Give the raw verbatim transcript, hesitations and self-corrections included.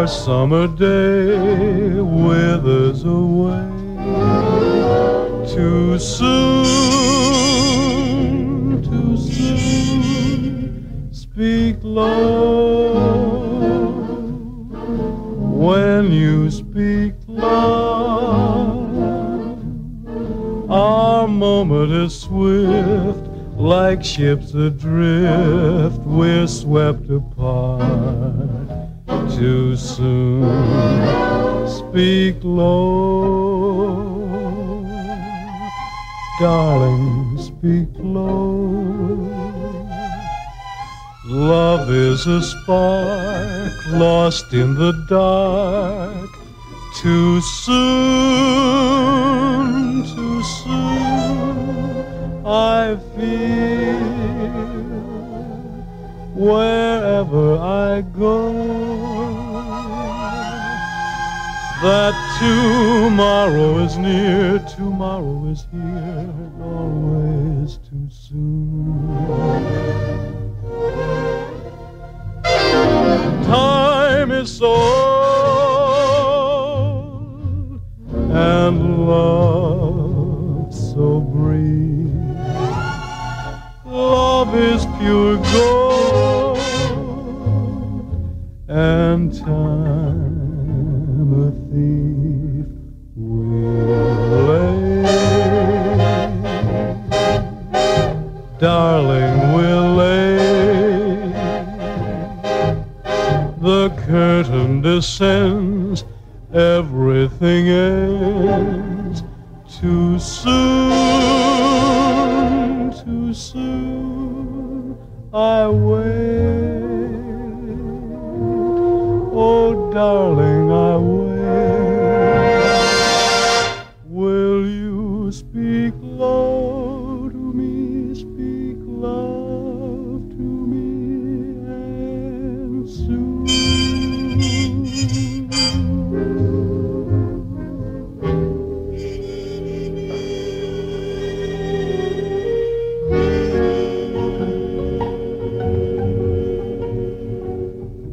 Our summer day withers away too soon, too soon. Speak low. When you speak love, our moment is swift, like ships adrift, we're swept apart too soon. Speak low, darling, speak low. Love is a spark lost in the dark. Too soon, too soon, I feel wherever I go that tomorrow is near, tomorrow is here, always too soon. Time is so old and love so brief. Love is pure gold and time a thief will lay. Darling, we'll lay. The curtain descends, everything ends. Too soon, too soon, I wait. Oh, darling, I wait. Will you speak low to me, speak low?